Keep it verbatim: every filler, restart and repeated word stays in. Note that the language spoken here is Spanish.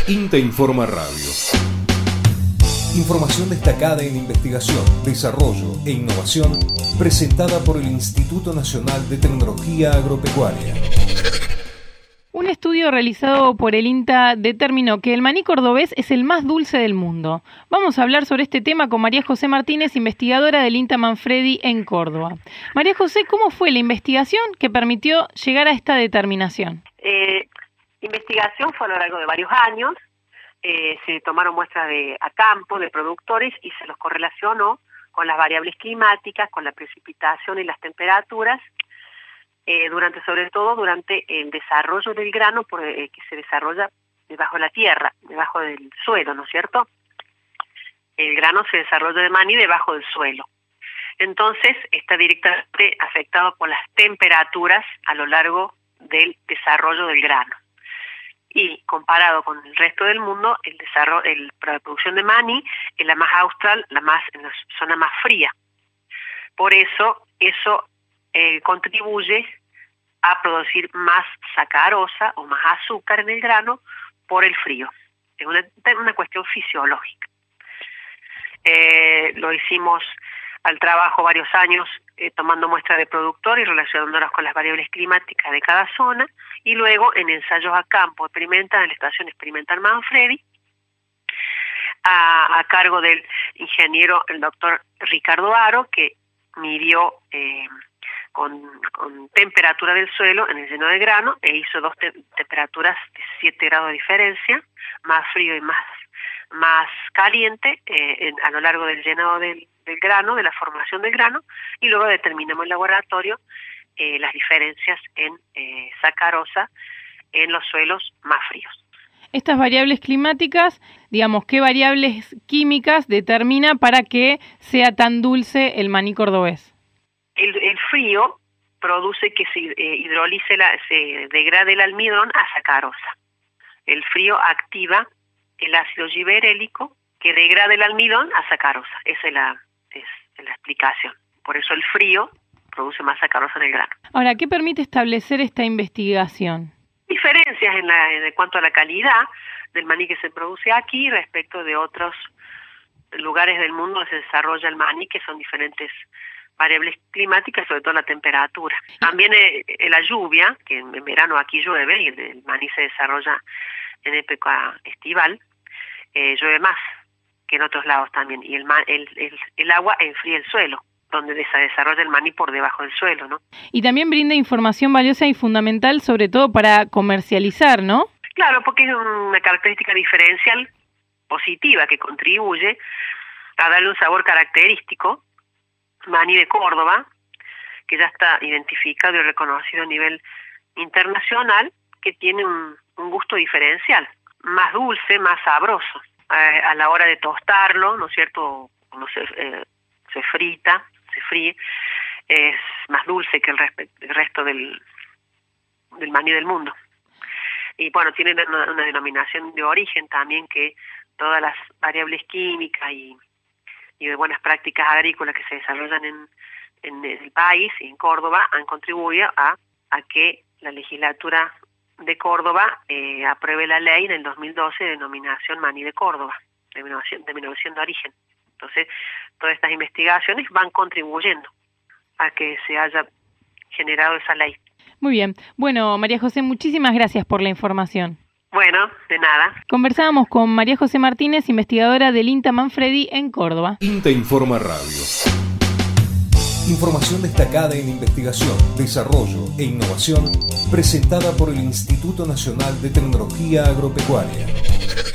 INTA Informa Radio. Información destacada en investigación, desarrollo e innovación presentada por el Instituto Nacional de Tecnología Agropecuaria. Un estudio realizado por el INTA determinó que el maní cordobés es el más dulce del mundo. Vamos a hablar sobre este tema con María José Martínez, investigadora del INTA Manfredi en Córdoba. María José, ¿cómo fue la investigación que permitió llegar a esta determinación? Eh, investigación fue a lo largo de varios años. Eh, se tomaron muestras de a campo de productores y se los correlacionó con las variables climáticas, con la precipitación y las temperaturas, eh, durante sobre todo durante el desarrollo del grano por, eh, que se desarrolla debajo de la tierra, debajo del suelo, ¿no es cierto? El grano se desarrolla de maní debajo del suelo. Entonces está directamente afectado por las temperaturas a lo largo del desarrollo del grano. Y comparado con el resto del mundo, el desarrollo, el, la producción de maní es la más austral, la más en la zona más fría. Por eso, eso eh, contribuye a producir más sacarosa o más azúcar en el grano por el frío. Es una, una cuestión fisiológica. Eh, lo hicimos al trabajo varios años eh, tomando muestras de productor y relacionándolas con las variables climáticas de cada zona, y luego en ensayos a campo experimental en la Estación Experimental Manfredi, a, a cargo del ingeniero, el doctor Ricardo Aro, que midió eh, con, con temperatura del suelo en el lleno de grano e hizo dos te- temperaturas de siete grados de diferencia, más frío y más, más caliente eh, en, a lo largo del llenado del, del grano, de la formación del grano, y luego determinamos en laboratorio eh, las diferencias en eh, sacarosa en los suelos más fríos. Estas variables climáticas, digamos, ¿qué variables químicas determina para que sea tan dulce el maní cordobés? El, el frío produce que se eh, hidrolice, la, se degrade el almidón a sacarosa. El frío activa el ácido giberélico que degrada el almidón a sacarosa. Esa es la, es la explicación. Por eso el frío produce más sacarosa en el grano. Ahora, ¿qué permite establecer esta investigación? Diferencias en, la, en cuanto a la calidad del maní que se produce aquí respecto de otros lugares del mundo donde se desarrolla el maní, que son diferentes variables climáticas, sobre todo la temperatura. También eh, la lluvia, que en verano aquí llueve y el, el maní se desarrolla en época estival, eh, llueve más que en otros lados también, y el, el, el, el agua enfría el suelo, donde se desarrolla el maní por debajo del suelo, ¿no? Y también brinda información valiosa y fundamental, sobre todo para comercializar, ¿no? Claro, porque es una característica diferencial positiva que contribuye a darle un sabor característico. Maní de Córdoba, que ya está identificado y reconocido a nivel internacional, que tiene un, un gusto diferencial, más dulce, más sabroso. Eh, a la hora de tostarlo, ¿no es cierto?, cuando se, eh, se frita, se fríe, es más dulce que el, respe- el resto del, del maní del mundo. Y bueno, tiene una, una denominación de origen también, que todas las variables químicas y y de buenas prácticas agrícolas que se desarrollan en, en el país y en Córdoba han contribuido a, a que la legislatura de Córdoba eh, apruebe la ley en el dos mil doce de denominación maní de Córdoba, denominación, denominación de origen. Entonces, todas estas investigaciones van contribuyendo a que se haya generado esa ley. Muy bien. Bueno, María José, muchísimas gracias por la información. Bueno, de nada. Conversábamos con María José Martínez, investigadora del INTA Manfredi en Córdoba. INTA Informa Radio. Información destacada en investigación, desarrollo e innovación presentada por el Instituto Nacional de Tecnología Agropecuaria.